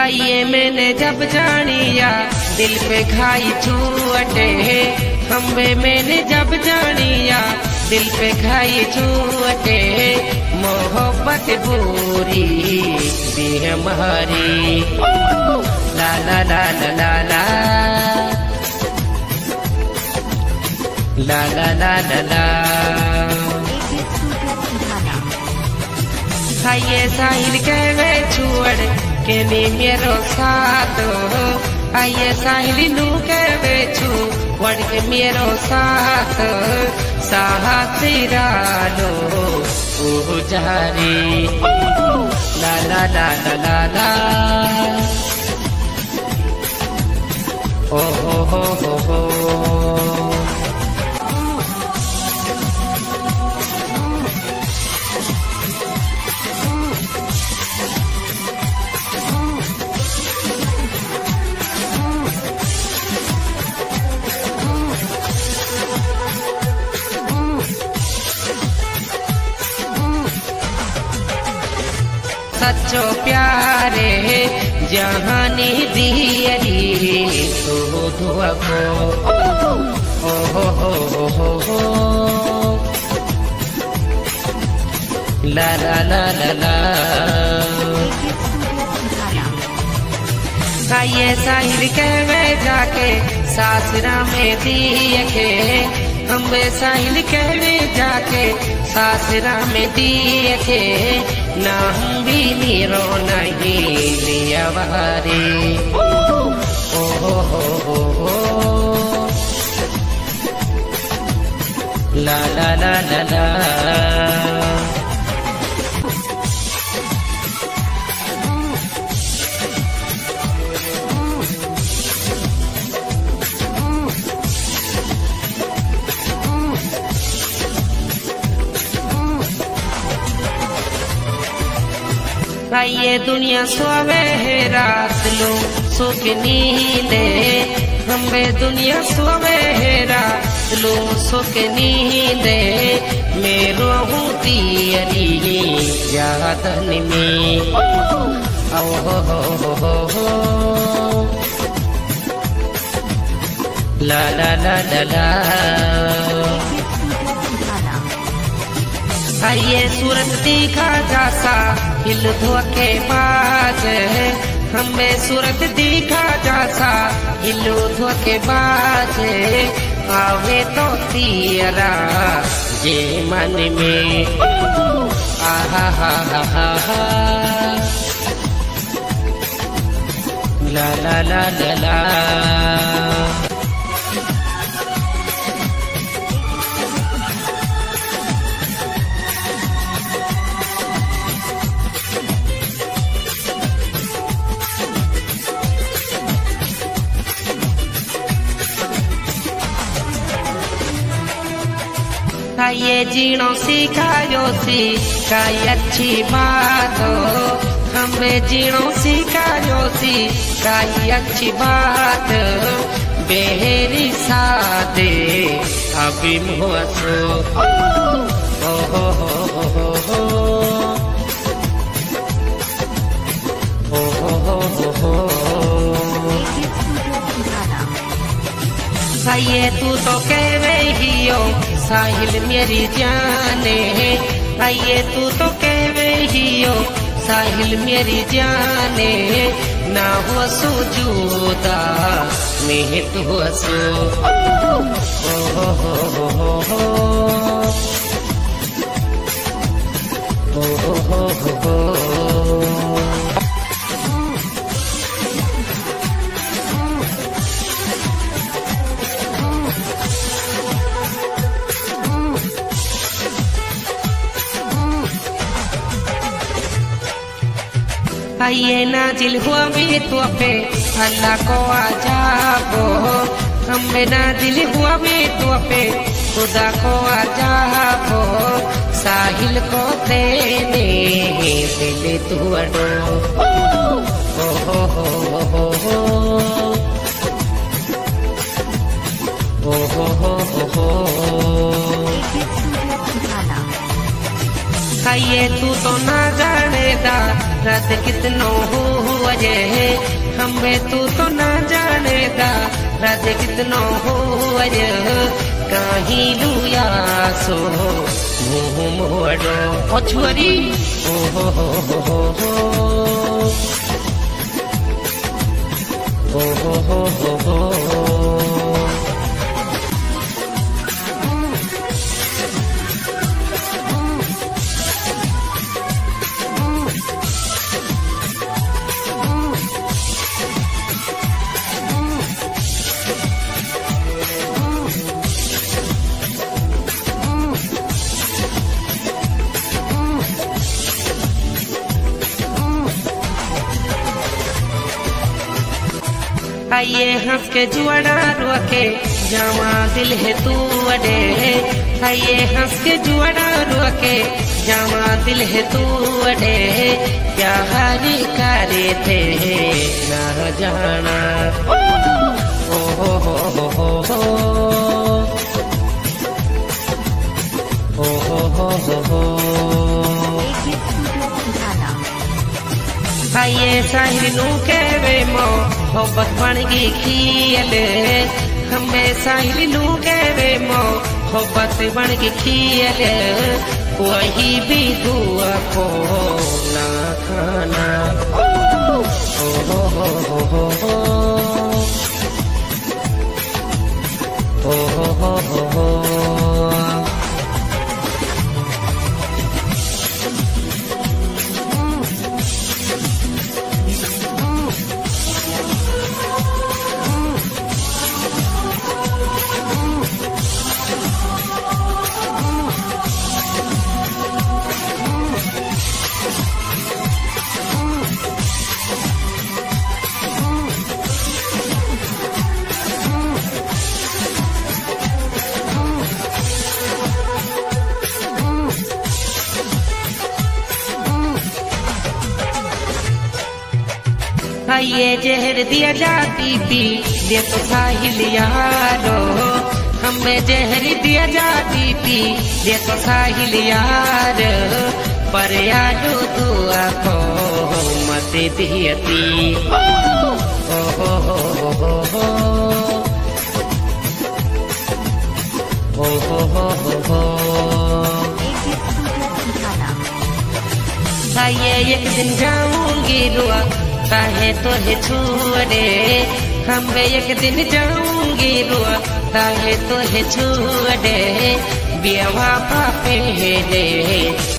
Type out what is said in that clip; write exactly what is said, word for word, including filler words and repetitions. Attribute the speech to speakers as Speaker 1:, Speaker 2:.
Speaker 1: ये मैंने जब जानिया दिल पे खाई छूटे, खम्बे मैंने जब जानिया दिल पे खाई छूटे, मोहब्बत बुरी भी हमारी ला ला ला ला ला ला ला ला ला ला ला। ये साहिल के वे छुअड़ के नी मेरो साथ, आइए साहिल नू के वे छुअड़ के मेरो साथ, साहसिरा लो ओ जारी ला ला ला ला ला ला ओ हो हो हो हो। सच्चो प्यारे जहानी दियरी तो धुआ को ओ हो हो हो हो हो ला ला ला ला ला। ये साहिल के वे जाके सासरा में दिए के, हमें साहिल के वे जाके सासरा में दिए के, ना हम भी नीरो नहीं लिया वारे ओ हो हो हो हो ला ला ला ला ला। ये दुनिया सोवे है रात लो सुख नींदे, हमें दुनिया सोवे है रात लो सुख नींदे, मेरो हूँ तियरी यादन में ओ हो हो हो हो हो ला ला ला ला ला। ये सूरत दिखा जासा हिल धोके बाज, हमें सूरत दिखा जासा हिलो धोके बाज, आवे तो तियरा जे मन में आहा हा हा हा हा ला ला ला ला ला। ये जीणो सिखायो सिखाई अच्छी बात हो, हमें जीणो सिखायो सिखाई अच्छी बात, बेहरी सादे अभी मुहसो ओ हो हो हो हो ओ हो हो हो हो। ये तू तो कह रही हो साहिल मेरी जाने, ये तू तो कह रही हो साहिल मेरी जाने, ना हो सुजूदा में तू हसो ओ हो हो हो हो ओ हो हो हो हो। ये नाजिल हुआ भी तो पे अल्लाह को आजाबो, हमें नाजिल हुआ भी तो पे खुदा को आजाबो, साहिल को देने दिल तू अडो ओ हो हो हो हो ओ हो हो हो हो। ये तू तो ना जाने दा रात कितनो हुआ जे, हमें तू तो ना जानेगा राज कितनो हो कहीं लुया सो मुँह मोड़ो पछुअरी ओ हो हो हो हो ओ हो हो हो हो आइए हंस के जुआड़ा रुके जावा दिल है तू अडे आइए हंस के जुआड़ा रुके जावा दिल है तू अडे क्या हारी करे थे ना जाना ओ हो हो हो हो हो ओ हो हो हो हो आइए साहिल नू कहवे मो मोहब्बत बन गई खील हमें साहिल नू कहवे मो मोहब्बत बन गई खील वही भी दुआ को ना खाना ओ हो हो हो हो हो ओ हो हो हो हो आइए जहर दिया जाती पी दे तो साहिल यारो हमें जहर दिया जाती पी दे तो साहिल यार पर यारो दुआ को मत दियती ओ हो हो हो हो ओ हो हो हो हो आइए एक दिन जाऊंगी रुआ काहे तो है छुअरे हमें एक दिन जाऊंगी रुआ काहे तो है छुअरे बिया पापे है